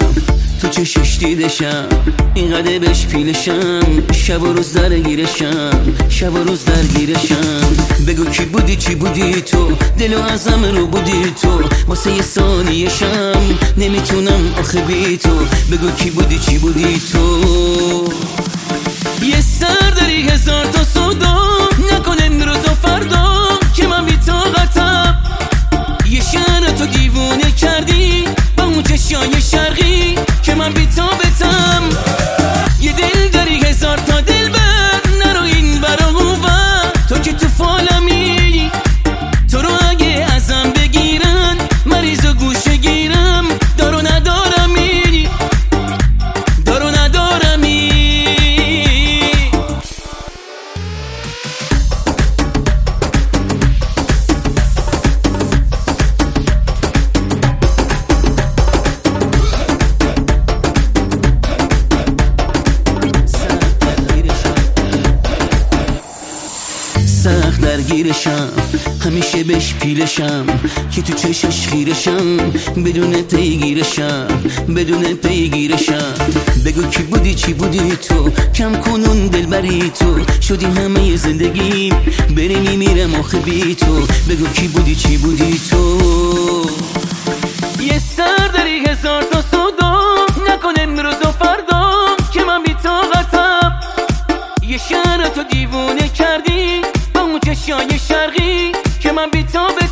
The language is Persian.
تو چشش دیدشم، اینقدر بهش پیلشم، شب و روز درگیرشم، شب و روز درگیرشم. بگو کی بودی چی بودی تو، دل و ازم رو بودی تو، واسه یه ثانیه‌شم نمیتونم آخه بی تو. بگو کی بودی چی بودی تو. یه سر داری هزار تا سودا، نکن امروز و فردا که من بی طاقتم. یه شهر تو دیوونه کردی با اون چشای شرقی که من بی طاقتم. یه دل داری هزار تا دل بر، نرو این برا اون ور، تو که تو فالمی. تو رو اگه ازم بگیرن مریض و گوشه گیرم، دارو ندارمی، دارو ندارمی. سخت درگیرشم، همیشه بهش پیلشم، که تو چشش خیرشم، بدون پیگیرشم، بدون پیگیرشم. بگو کی بودی چی بودی تو، کم کنون دلبری تو، شدی همه زندگی، بری میمیرم آخه بی تو. بگو کی بودی چی بودی تو. یه سر داری هزار تا سودا، نکن امروز و فردا که من بی طاقتم. یه شهر تو دیوونه کردی با اون چشای شرقی که من بی طاقتم.